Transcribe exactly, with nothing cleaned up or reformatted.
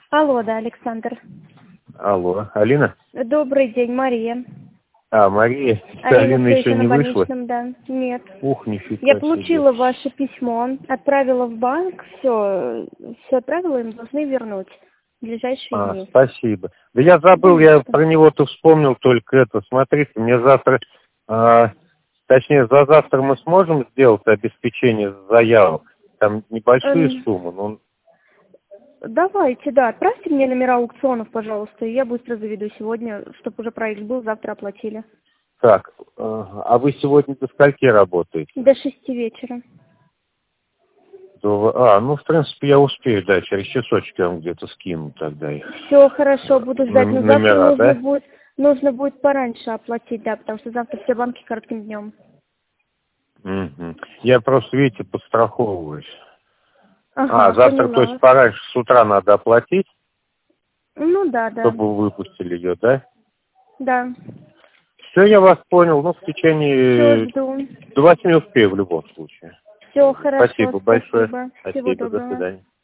Алло, да, Александр. Алло, Алина? Добрый день, Мария. А, Мария. Алина, Алина все еще еще на не вышла? больничном, да. Нет. Ух, нифига Я себе. получила ваше письмо, отправила в банк, все, все отправила, им должны вернуть в ближайшие А, дни. спасибо. Да я забыл, Да, я что? про него-то вспомнил только это. Смотрите, мне завтра, а, точнее, за завтра мы сможем сделать обеспечение заявок? Там небольшие Эм, суммы, но... Давайте, да, отправьте мне номера аукционов, пожалуйста, и я быстро заведу сегодня, чтобы уже проект был, завтра оплатили. Так, а а вы сегодня до скольки работаете? До шести вечера. До- А, ну, в принципе, я успею, да, через часочек я вам где-то скину тогда их. Все хорошо, буду ждать, но Ном- завтра Номера, нужно да? будет, нужно будет пораньше оплатить, да, потому что завтра все банки коротким днем. Мгм. Я просто, видите, подстраховываюсь. А, Ага, завтра, то поняла есть, вас. пораньше с утра надо оплатить, Ну да, да, чтобы вы выпустили ее, да? да. Все, я вас понял. Ну, в Все, течение жду. до восьми успею в любом случае. Все хорошо, Спасибо большое. спасибо. Всего Спасибо, до доброго. свидания.